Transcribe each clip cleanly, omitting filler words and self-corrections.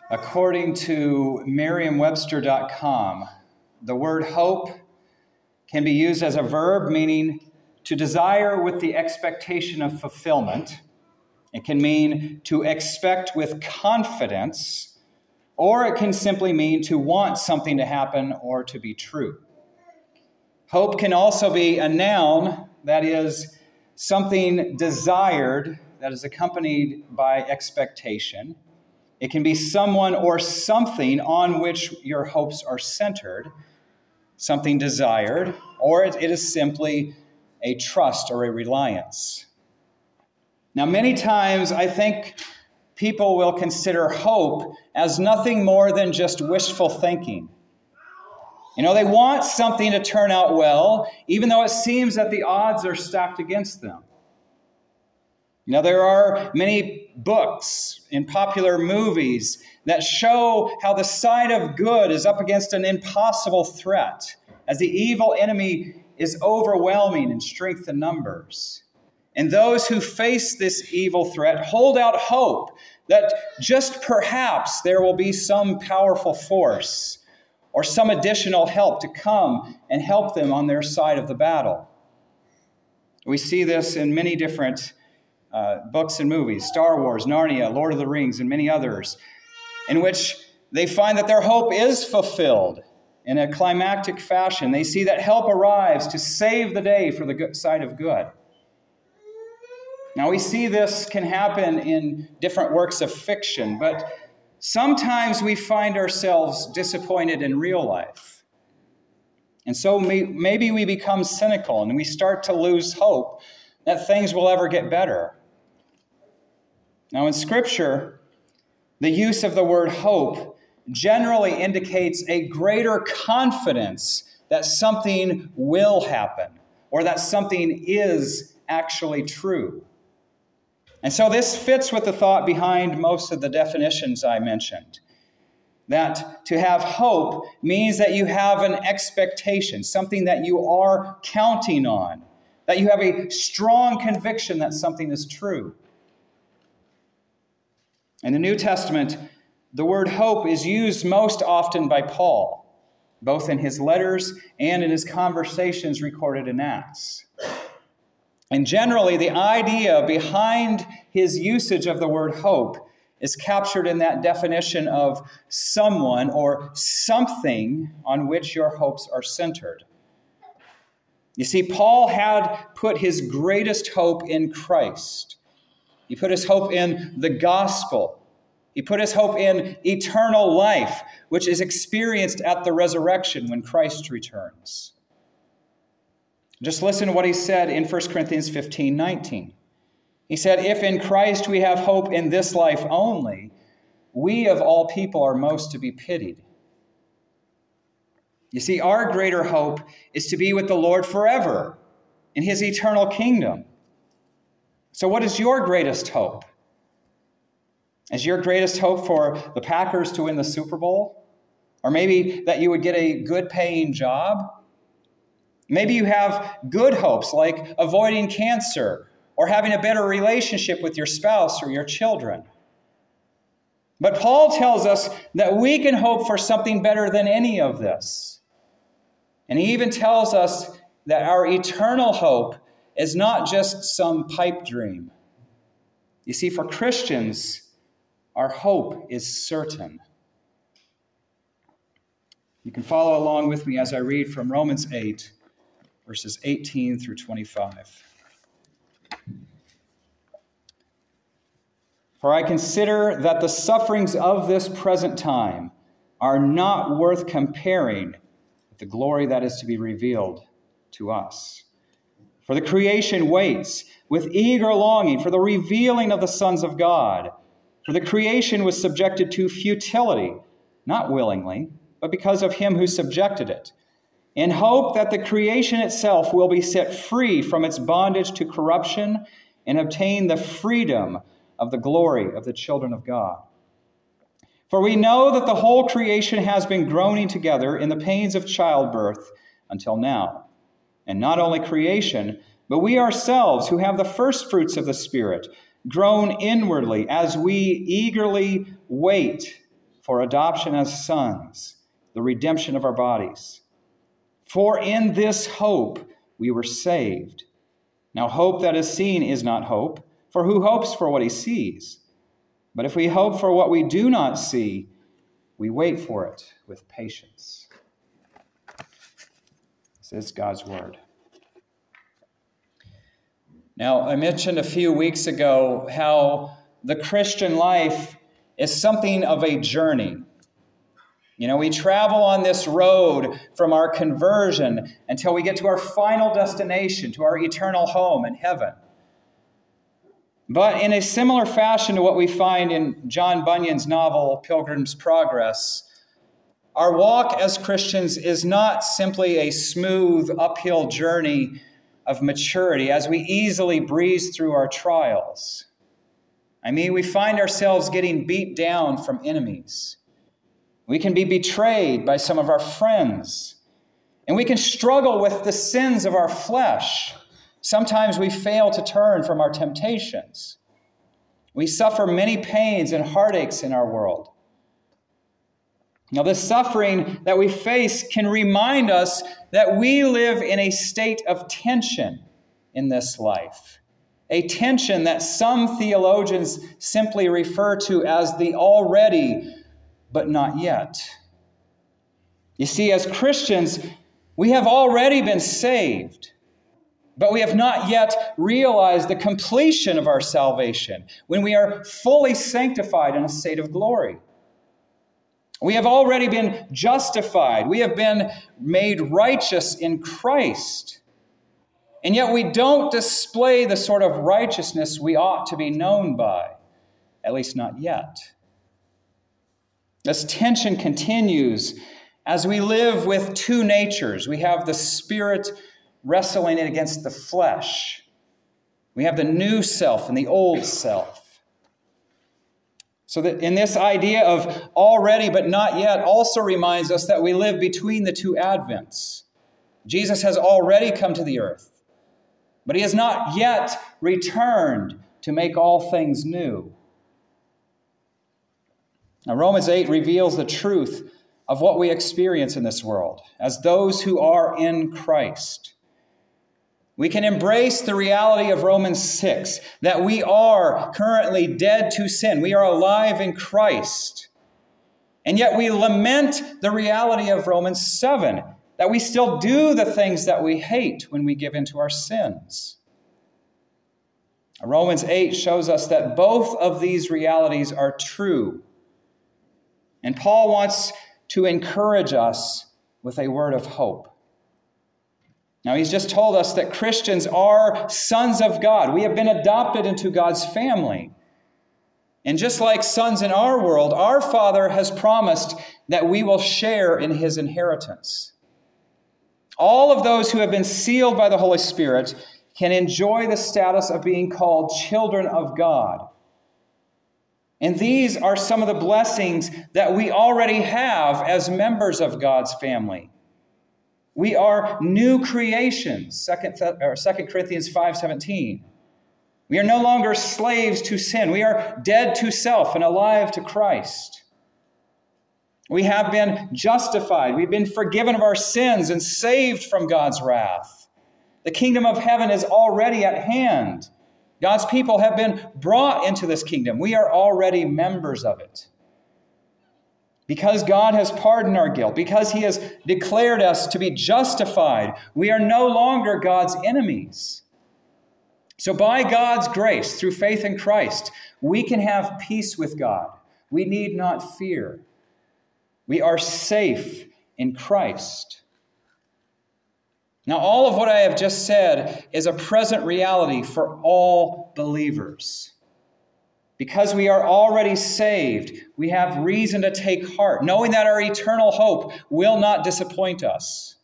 According to Merriam-Webster.com, the word hope can be used as a verb meaning to desire with the expectation of fulfillment. It can mean to expect with confidence, or it can simply mean to want something to happen or to be true. Hope can also be a noun, that is, something desired that is accompanied by expectation. It can be someone or something on which your hopes are centered, something desired, or it is simply a trust or a reliance. Now, many times I think people will consider hope as nothing more than just wishful thinking. They want something to turn out well, even though it seems that the odds are stacked against them. There are many books and popular movies that show how the side of good is up against an impossible threat, as the evil enemy is overwhelming in strength and numbers. And those who face this evil threat hold out hope that just perhaps there will be some powerful force or some additional help to come and help them on their side of the battle. We see this in many different books and movies, Star Wars, Narnia, Lord of the Rings, and many others, in which they find that their hope is fulfilled in a climactic fashion. They see that help arrives to save the day for the good side of good. Now, we see this can happen in different works of fiction, but sometimes we find ourselves disappointed in real life. And so maybe we become cynical and we start to lose hope that things will ever get better. Now, in Scripture, the use of the word hope generally indicates a greater confidence that something will happen or that something is actually true. And so this fits with the thought behind most of the definitions I mentioned. That to have hope means that you have an expectation, something that you are counting on, that you have a strong conviction that something is true. In the New Testament, the word hope is used most often by Paul, both in his letters and in his conversations recorded in Acts. And generally, the idea behind his usage of the word hope is captured in that definition of someone or something on which your hopes are centered. You see, Paul had put his greatest hope in Christ. He put his hope in the gospel. He put his hope in eternal life, which is experienced at the resurrection when Christ returns. Just listen to what he said in 1 Corinthians 15:19. He said, "If in Christ we have hope in this life only, we of all people are most to be pitied." You see, our greater hope is to be with the Lord forever in his eternal kingdom. So what is your greatest hope? Is your greatest hope for the Packers to win the Super Bowl? Or maybe that you would get a good-paying job? Maybe you have good hopes like avoiding cancer or having a better relationship with your spouse or your children. But Paul tells us that we can hope for something better than any of this. And he even tells us that our eternal hope is not just some pipe dream. You see, for Christians, our hope is certain. You can follow along with me as I read from Romans 8, verses 18 through 25. "For I consider that the sufferings of this present time are not worth comparing with the glory that is to be revealed to us. For the creation waits with eager longing for the revealing of the sons of God. For the creation was subjected to futility, not willingly, but because of him who subjected it, in hope that the creation itself will be set free from its bondage to corruption and obtain the freedom of the glory of the children of God. For we know that the whole creation has been groaning together in the pains of childbirth until now. And not only creation, but we ourselves who have the first fruits of the Spirit groan inwardly as we eagerly wait for adoption as sons, the redemption of our bodies. For in this hope we were saved. Now hope that is seen is not hope, for who hopes for what he sees? But if we hope for what we do not see, we wait for it with patience. This is God's word. Now, I mentioned a few weeks ago how the Christian life is something of a journey. You know, we travel on this road from our conversion until we get to our final destination, to our eternal home in heaven. But in a similar fashion to what we find in John Bunyan's novel, Pilgrim's Progress, our walk as Christians is not simply a smooth uphill journey of maturity as we easily breeze through our trials. I mean, we find ourselves getting beat down from enemies. We can be betrayed by some of our friends. And we can struggle with the sins of our flesh. Sometimes we fail to turn from our temptations. We suffer many pains and heartaches in our world. Now, the suffering that we face can remind us that we live in a state of tension in this life. A tension that some theologians simply refer to as the already but not yet. You see, as Christians, we have already been saved, but we have not yet realized the completion of our salvation when we are fully sanctified in a state of glory. We have already been justified. We have been made righteous in Christ. And yet we don't display the sort of righteousness we ought to be known by, at least not yet. This tension continues as we live with two natures. We have the spirit wrestling against the flesh. We have the new self and the old self. So that in this idea of already but not yet also reminds us that we live between the two advents. Jesus has already come to the earth, but he has not yet returned to make all things new. Now, Romans 8 reveals the truth of what we experience in this world as those who are in Christ. We can embrace the reality of Romans 6, that we are currently dead to sin. We are alive in Christ. And yet we lament the reality of Romans 7, that we still do the things that we hate when we give into our sins. Romans 8 shows us that both of these realities are true. And Paul wants to encourage us with a word of hope. Now, he's just told us that Christians are sons of God. We have been adopted into God's family. And just like sons in our world, our Father has promised that we will share in his inheritance. All of those who have been sealed by the Holy Spirit can enjoy the status of being called children of God. And these are some of the blessings that we already have as members of God's family. We are new creations, 2 Corinthians 5:17. We are no longer slaves to sin. We are dead to self and alive to Christ. We have been justified. We've been forgiven of our sins and saved from God's wrath. The kingdom of heaven is already at hand. God's people have been brought into this kingdom. We are already members of it. Because God has pardoned our guilt, because he has declared us to be justified, we are no longer God's enemies. So by God's grace, through faith in Christ, we can have peace with God. We need not fear. We are safe in Christ. Now, all of what I have just said is a present reality for all believers. Because we are already saved, we have reason to take heart, knowing that our eternal hope will not disappoint us.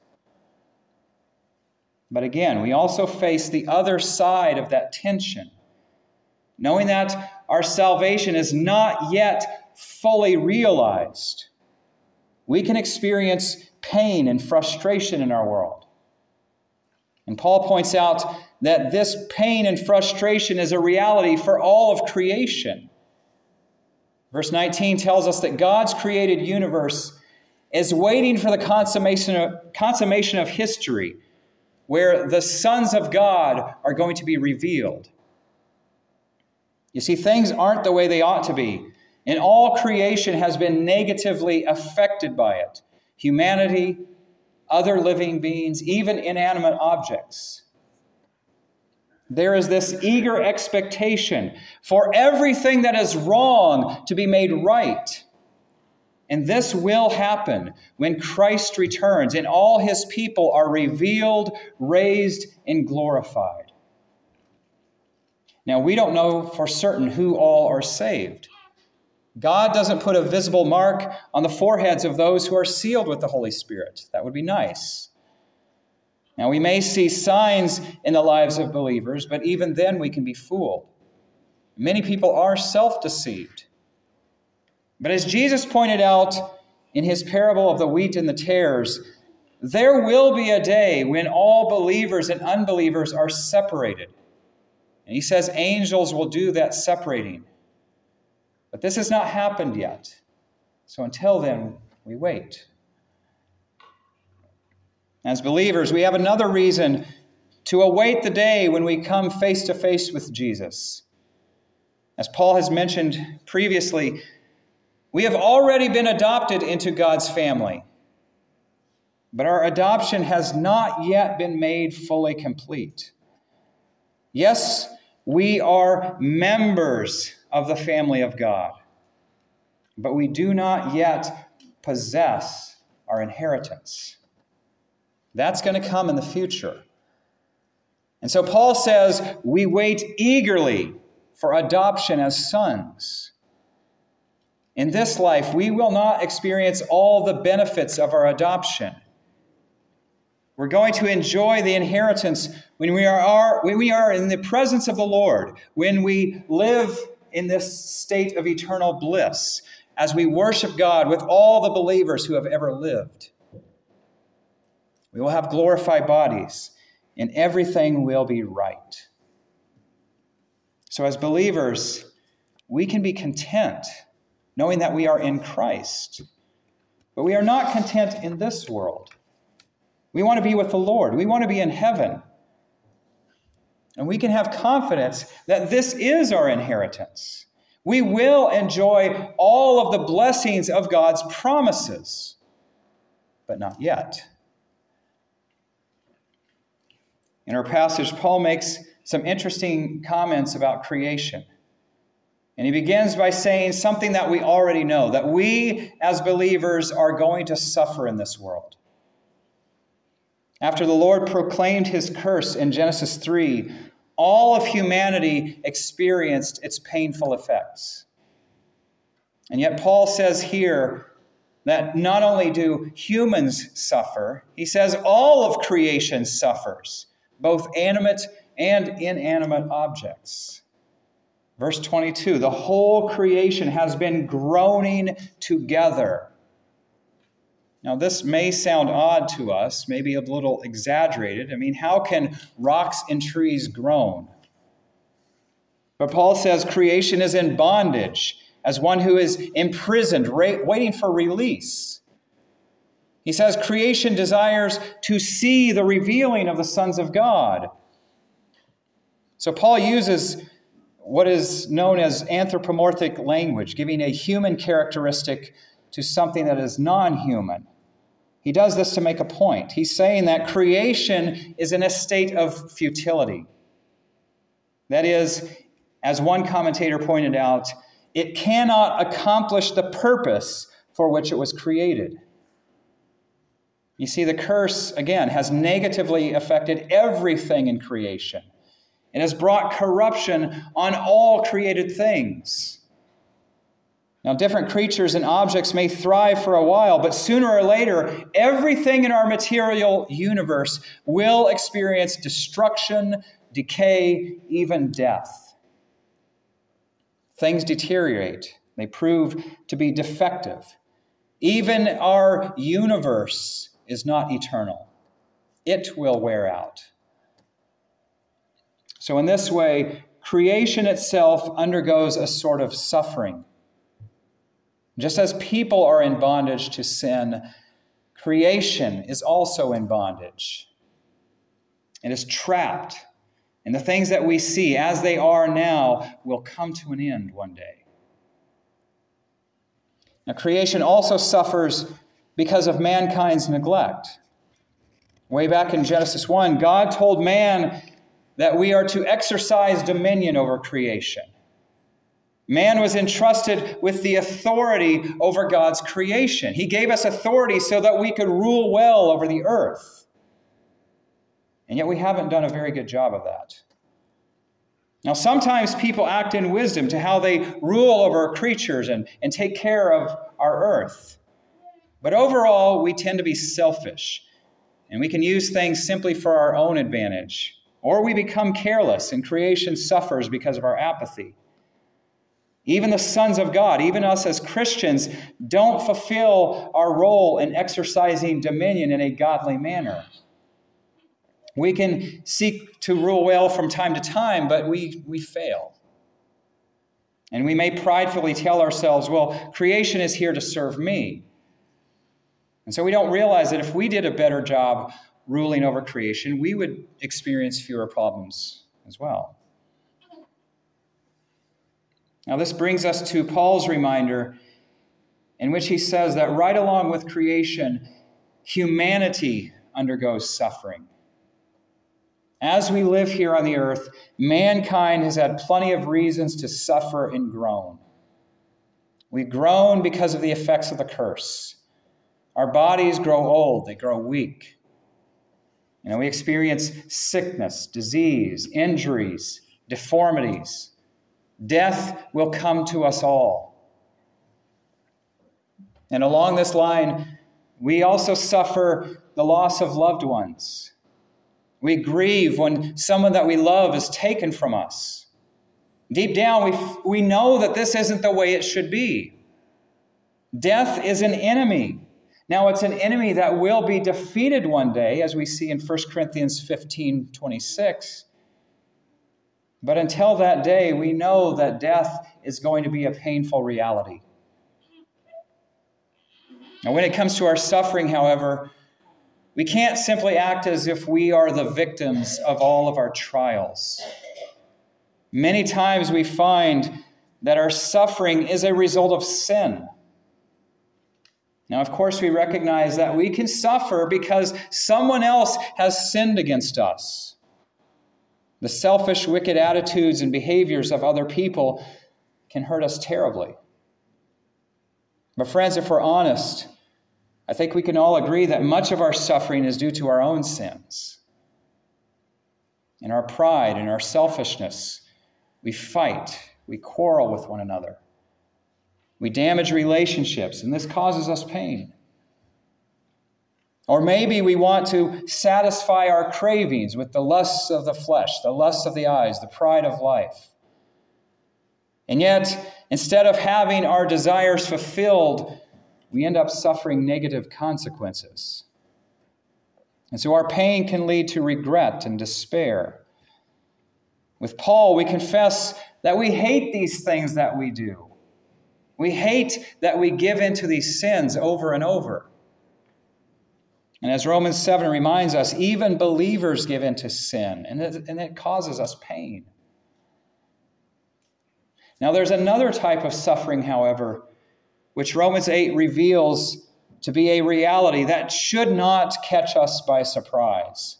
But again, we also face the other side of that tension, knowing that our salvation is not yet fully realized. We can experience pain and frustration in our world. And Paul points out that this pain and frustration is a reality for all of creation. Verse 19 tells us that God's created universe is waiting for the consummation of history, where the sons of God are going to be revealed. You see, things aren't the way they ought to be, and all creation has been negatively affected by it. Humanity, other living beings, even inanimate objects. There is this eager expectation for everything that is wrong to be made right. And this will happen when Christ returns and all his people are revealed, raised, and glorified. Now, we don't know for certain who all are saved. God doesn't put a visible mark on the foreheads of those who are sealed with the Holy Spirit. That would be nice. Now, we may see signs in the lives of believers, but even then we can be fooled. Many people are self-deceived. But as Jesus pointed out in his parable of the wheat and the tares, there will be a day when all believers and unbelievers are separated. And he says angels will do that separating. But this has not happened yet. So until then, we wait. As believers, we have another reason to await the day when we come face to face with Jesus. As Paul has mentioned previously, we have already been adopted into God's family, but our adoption has not yet been made fully complete. Yes, we are members of the family of God, but we do not yet possess our inheritance. That's going to come in the future. And so Paul says we wait eagerly for adoption as sons. In this life, we will not experience all the benefits of our adoption. We're going to enjoy the inheritance when we are in the presence of the Lord, when we live in this state of eternal bliss, as we worship God with all the believers who have ever lived. We will have glorified bodies, and everything will be right. So as believers, we can be content knowing that we are in Christ. But we are not content in this world. We want to be with the Lord. We want to be in heaven. And we can have confidence that this is our inheritance. We will enjoy all of the blessings of God's promises, but not yet. In our passage, Paul makes some interesting comments about creation. And he begins by saying something that we already know, that we as believers are going to suffer in this world. After the Lord proclaimed his curse in Genesis 3, all of humanity experienced its painful effects. And yet Paul says here that not only do humans suffer, he says all of creation suffers, both animate and inanimate objects. Verse 22, the whole creation has been groaning together. Now, this may sound odd to us, maybe a little exaggerated. I mean, how can rocks and trees groan? But Paul says creation is in bondage as one who is imprisoned, waiting for release. He says creation desires to see the revealing of the sons of God. So Paul uses what is known as anthropomorphic language, giving a human characteristic to something that is non-human. He does this to make a point. He's saying that creation is in a state of futility. That is, as one commentator pointed out, it cannot accomplish the purpose for which it was created. You see, the curse, again, has negatively affected everything in creation. It has brought corruption on all created things. Now, different creatures and objects may thrive for a while, but sooner or later, everything in our material universe will experience destruction, decay, even death. Things deteriorate. They prove to be defective. Even our universe is not eternal. It will wear out. So in this way, creation itself undergoes a sort of suffering. Just as people are in bondage to sin, creation is also in bondage. It is trapped, and the things that we see as they are now will come to an end one day. Now, creation also suffers because of mankind's neglect. Way back in Genesis 1, God told man that we are to exercise dominion over creation. Man was entrusted with the authority over God's creation. He gave us authority so that we could rule well over the earth. And yet we haven't done a very good job of that. Now, sometimes people act in wisdom to how they rule over creatures and take care of our earth. But overall, we tend to be selfish, and we can use things simply for our own advantage. Or we become careless, and creation suffers because of our apathy. Even the sons of God, even us as Christians, don't fulfill our role in exercising dominion in a godly manner. We can seek to rule well from time to time, but we fail. And we may pridefully tell ourselves, well, creation is here to serve me. And so we don't realize that if we did a better job ruling over creation, we would experience fewer problems as well. Now, this brings us to Paul's reminder, in which he says that right along with creation, humanity undergoes suffering. As we live here on the earth, mankind has had plenty of reasons to suffer and groan. We groan because of the effects of the curse. Our bodies grow old, they grow weak. We experience sickness, disease, injuries, deformities. Death will come to us all. And along this line, we also suffer the loss of loved ones. We grieve when someone that we love is taken from us. Deep down, we know that this isn't the way it should be. Death is an enemy. Now, it's an enemy that will be defeated one day, as we see in 1 Corinthians 15:26. But until that day, we know that death is going to be a painful reality. Now, when it comes to our suffering, however, we can't simply act as if we are the victims of all of our trials. Many times we find that our suffering is a result of sin. Now, of course, we recognize that we can suffer because someone else has sinned against us. The selfish, wicked attitudes and behaviors of other people can hurt us terribly. But friends, if we're honest, I think we can all agree that much of our suffering is due to our own sins. In our pride and our selfishness, we fight, we quarrel with one another. We damage relationships, and this causes us pain. Or maybe we want to satisfy our cravings with the lusts of the flesh, the lusts of the eyes, the pride of life. And yet, instead of having our desires fulfilled, we end up suffering negative consequences. And so our pain can lead to regret and despair. With Paul, we confess that we hate these things that we do. We hate that we give into these sins over and over. And as Romans 7 reminds us, even believers give into sin, and it causes us pain. Now, there's another type of suffering, however, which Romans 8 reveals to be a reality that should not catch us by surprise.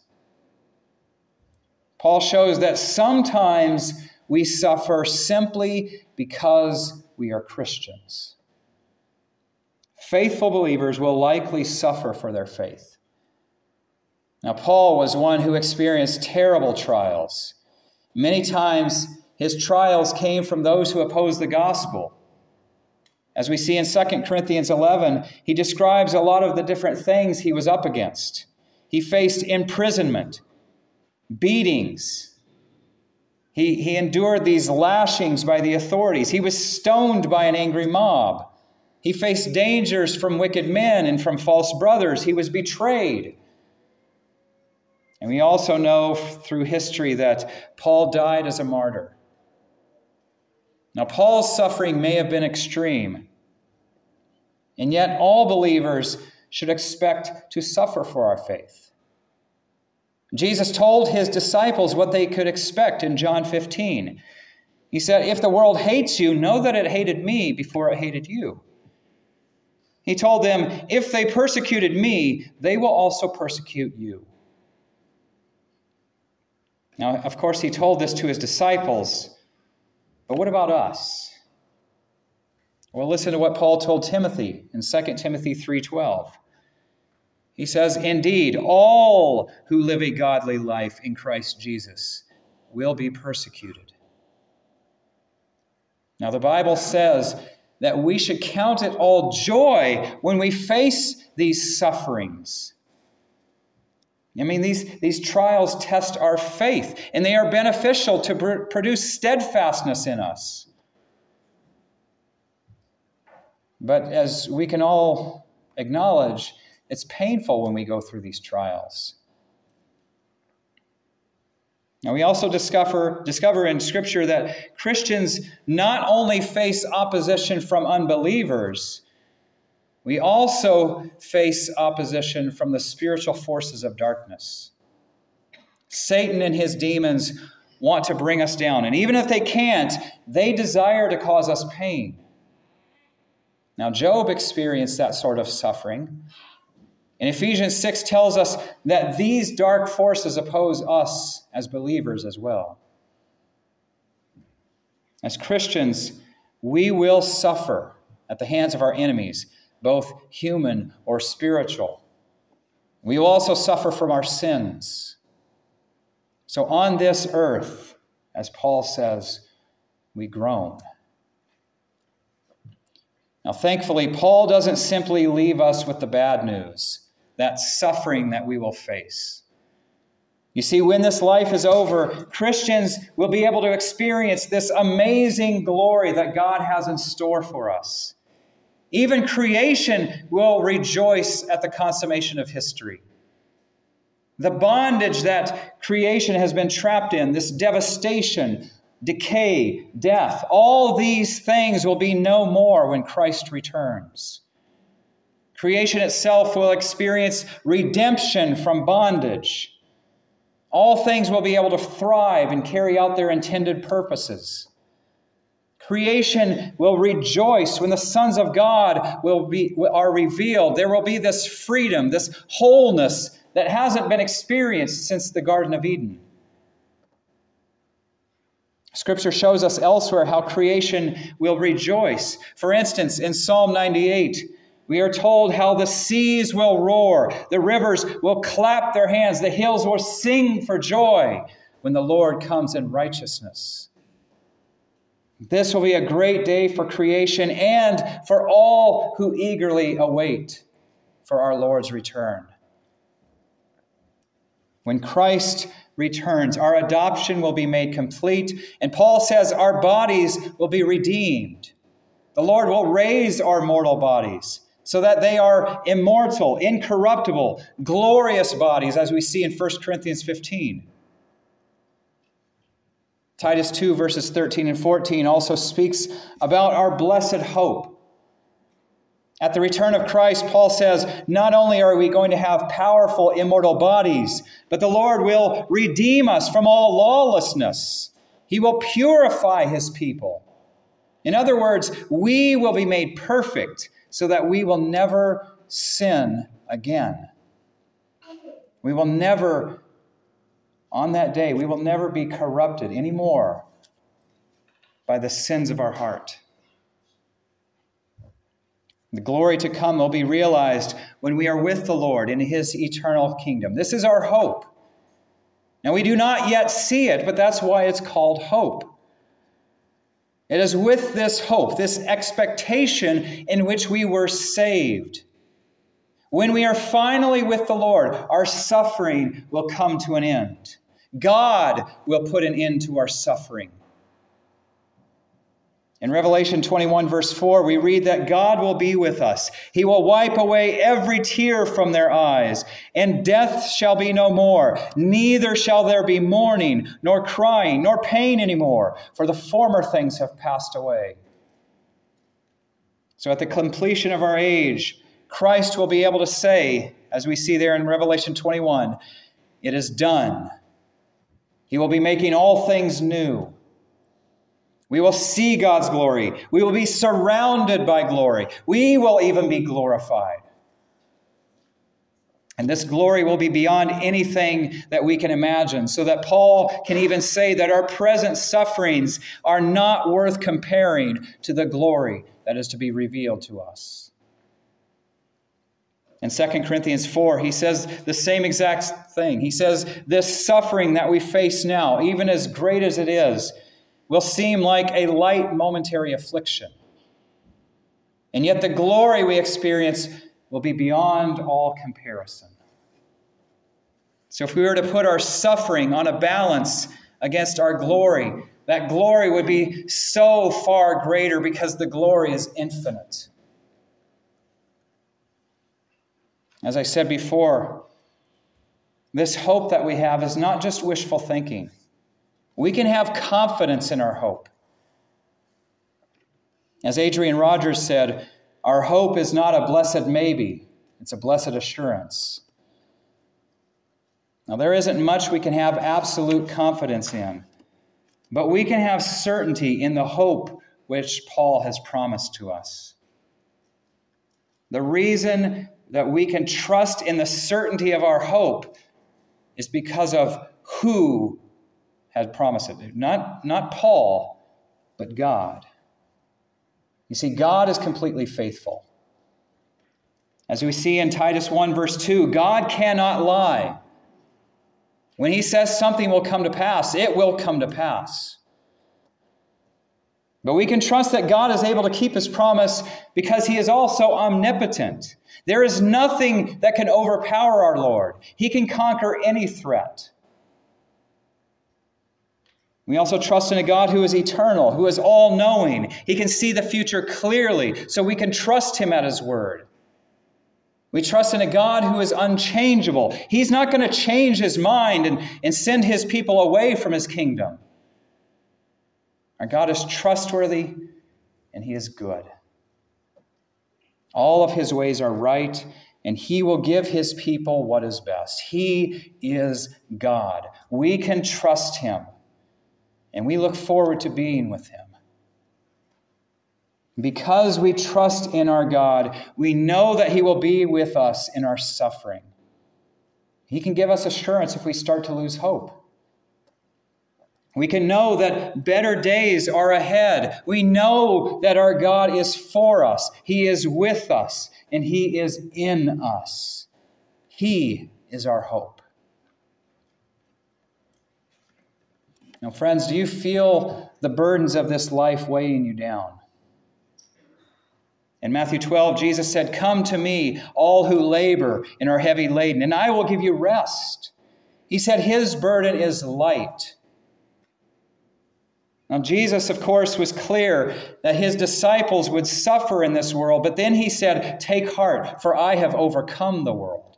Paul shows that sometimes we suffer simply because we are Christians. Faithful believers will likely suffer for their faith. Now, Paul was one who experienced terrible trials. Many times, his trials came from those who opposed the gospel. As we see in 2 Corinthians 11, he describes a lot of the different things he was up against. He faced imprisonment, beatings. He endured these lashings by the authorities. He was stoned by an angry mob. He faced dangers from wicked men and from false brothers. He was betrayed. And we also know through history that Paul died as a martyr. Now, Paul's suffering may have been extreme, And yet all believers should expect to suffer for our faith. Jesus told his disciples what they could expect in John 15. He said, "If the world hates you, know that it hated me before it hated you." He told them, "If they persecuted me, they will also persecute you." Now, of course, he told this to his disciples, but what about us? Well, listen to what Paul told Timothy in 2 Timothy 3:12. He says, "Indeed, all who live a godly life in Christ Jesus will be persecuted." Now, the Bible says that we should count it all joy when we face these sufferings. I mean, these trials test our faith, and they are beneficial to produce steadfastness in us. But as we can all acknowledge, it's painful when we go through these trials. Now, we also discover in Scripture that Christians not only face opposition from unbelievers, we also face opposition from the spiritual forces of darkness. Satan and his demons want to bring us down, and even if they can't, they desire to cause us pain. Now, Job experienced that sort of suffering. And Ephesians 6 tells us that these dark forces oppose us as believers as well. As Christians, we will suffer at the hands of our enemies, both human or spiritual. We will also suffer from our sins. So on this earth, as Paul says, we groan. Now, thankfully, Paul doesn't simply leave us with the bad news, that suffering that we will face. You see, when this life is over, Christians will be able to experience this amazing glory that God has in store for us. Even creation will rejoice at the consummation of history. The bondage that creation has been trapped in, this devastation, decay, death, all these things will be no more when Christ returns. Creation itself will experience redemption from bondage. All things will be able to thrive and carry out their intended purposes. Creation will rejoice when the sons of God are revealed. There will be this freedom, this wholeness that hasn't been experienced since the Garden of Eden. Scripture shows us elsewhere how creation will rejoice. For instance, in Psalm 98, we are told how the seas will roar, the rivers will clap their hands, the hills will sing for joy when the Lord comes in righteousness. This will be a great day for creation and for all who eagerly await for our Lord's return. When Christ returns, our adoption will be made complete, and Paul says our bodies will be redeemed. The Lord will raise our mortal bodies so that they are immortal, incorruptible, glorious bodies, as we see in 1 Corinthians 15. Titus 2, verses 13 and 14 also speaks about our blessed hope. At the return of Christ, Paul says, not only are we going to have powerful, immortal bodies, but the Lord will redeem us from all lawlessness. He will purify his people. In other words, we will be made perfect so that we will never sin again. We will never, on that day, we will never be corrupted anymore by the sins of our heart. The glory to come will be realized when we are with the Lord in his eternal kingdom. This is our hope. Now, we do not yet see it, but that's why it's called hope. It is with this hope, this expectation in which we were saved. When we are finally with the Lord, our suffering will come to an end. God will put an end to our suffering. In Revelation 21, verse 4, we read that God will be with us. He will wipe away every tear from their eyes, and death shall be no more. Neither shall there be mourning, nor crying, nor pain anymore, for the former things have passed away. So at the completion of our age, Christ will be able to say, as we see there in Revelation 21, it is done. He will be making all things new. We will see God's glory. We will be surrounded by glory. We will even be glorified. And this glory will be beyond anything that we can imagine, so that Paul can even say that our present sufferings are not worth comparing to the glory that is to be revealed to us. In 2 Corinthians 4, he says the same exact thing. He says, this suffering that we face now, even as great as it is, will seem like a light momentary affliction. And yet the glory we experience will be beyond all comparison. So if we were to put our suffering on a balance against our glory, that glory would be so far greater because the glory is infinite. As I said before, this hope that we have is not just wishful thinking. We can have confidence in our hope. As Adrian Rogers said, our hope is not a blessed maybe, it's a blessed assurance. Now, there isn't much we can have absolute confidence in, but we can have certainty in the hope which Paul has promised to us. The reason that we can trust in the certainty of our hope is because of who had promised it. Not Paul, but God. You see, God is completely faithful. As we see in Titus 1, verse 2, God cannot lie. When he says something will come to pass, it will come to pass. But we can trust that God is able to keep his promise because he is also omnipotent. There is nothing that can overpower our Lord. He can conquer any threat. We also trust in a God who is eternal, who is all-knowing. He can see the future clearly, so we can trust him at his word. We trust in a God who is unchangeable. He's not going to change his mind and send his people away from his kingdom. Our God is trustworthy and he is good. All of his ways are right, and he will give his people what is best. He is God. We can trust him, and we look forward to being with him. Because we trust in our God, we know that he will be with us in our suffering. He can give us assurance if we start to lose hope. We can know that better days are ahead. We know that our God is for us. He is with us, and he is in us. He is our hope. Now, friends, do you feel the burdens of this life weighing you down? In Matthew 12, Jesus said, "Come to me, all who labor and are heavy laden, and I will give you rest." He said his burden is light. Now, Jesus, of course, was clear that his disciples would suffer in this world, but then he said, "Take heart, for I have overcome the world."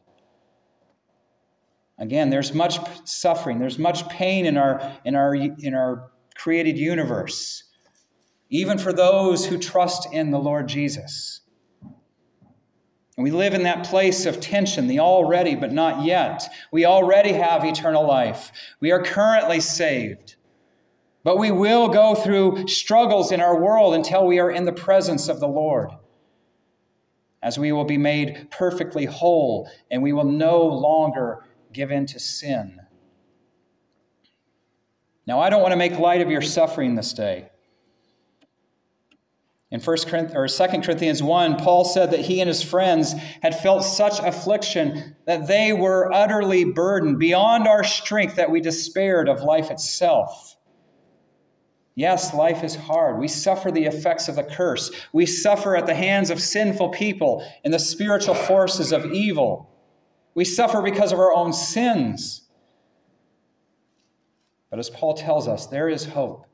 Again, there's much suffering, there's much pain in our created universe, even for those who trust in the Lord Jesus. And we live in that place of tension, the already but not yet. We already have eternal life. We are currently saved. But we will go through struggles in our world until we are in the presence of the Lord, as we will be made perfectly whole and we will no longer give in to sin. Now, I don't want to make light of your suffering this day. In 2 Corinthians 1, Paul said that he and his friends had felt such affliction that they were utterly burdened beyond our strength that we despaired of life itself. Yes, life is hard. We suffer the effects of the curse. We suffer at the hands of sinful people and the spiritual forces of evil. We suffer because of our own sins. But as Paul tells us, there is hope.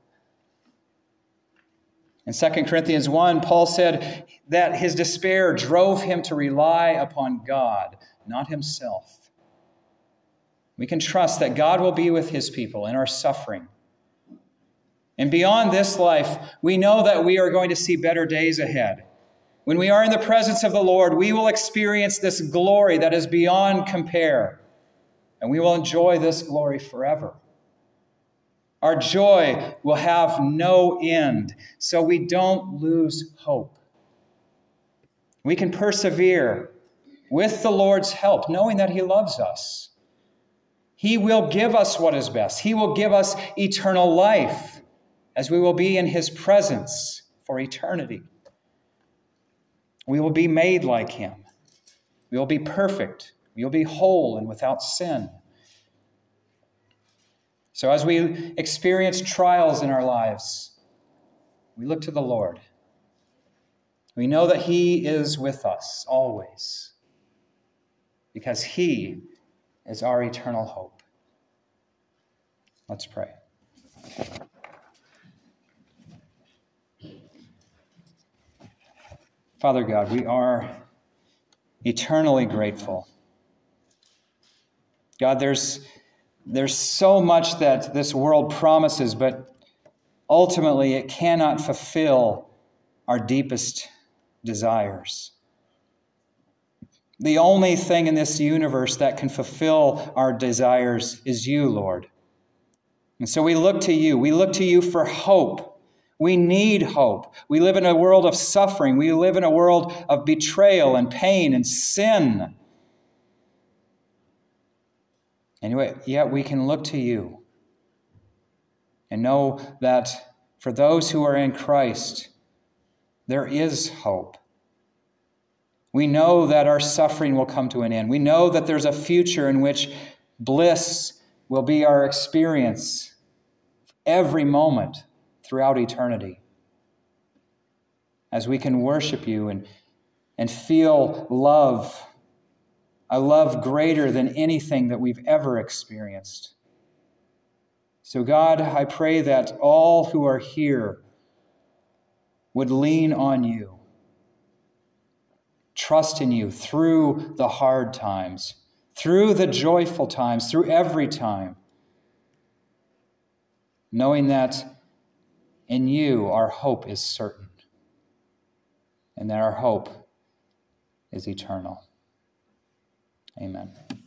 In 2 Corinthians 1, Paul said that his despair drove him to rely upon God, not himself. We can trust that God will be with his people in our suffering. And beyond this life, we know that we are going to see better days ahead. When we are in the presence of the Lord, we will experience this glory that is beyond compare, and we will enjoy this glory forever. Our joy will have no end, so we don't lose hope. We can persevere with the Lord's help, knowing that He loves us. He will give us what is best. He will give us eternal life, as we will be in His presence for eternity. We will be made like Him. We will be perfect. We will be whole and without sin. So as we experience trials in our lives, we look to the Lord. We know that He is with us always, because He is our eternal hope. Let's pray. Father God, we are eternally grateful. God, there's so much that this world promises, but ultimately it cannot fulfill our deepest desires. The only thing in this universe that can fulfill our desires is You, Lord. And so we look to You. We look to You for hope. We need hope. We live in a world of suffering. We live in a world of betrayal and pain and sin. And yet we can look to You and know that for those who are in Christ, there is hope. We know that our suffering will come to an end. We know that there's a future in which bliss will be our experience every moment throughout eternity, as we can worship You and feel love, a love greater than anything that we've ever experienced. So God, I pray that all who are here would lean on You, trust in You through the hard times, through the joyful times, through every time, knowing that in You our hope is certain, and that our hope is eternal. Amen.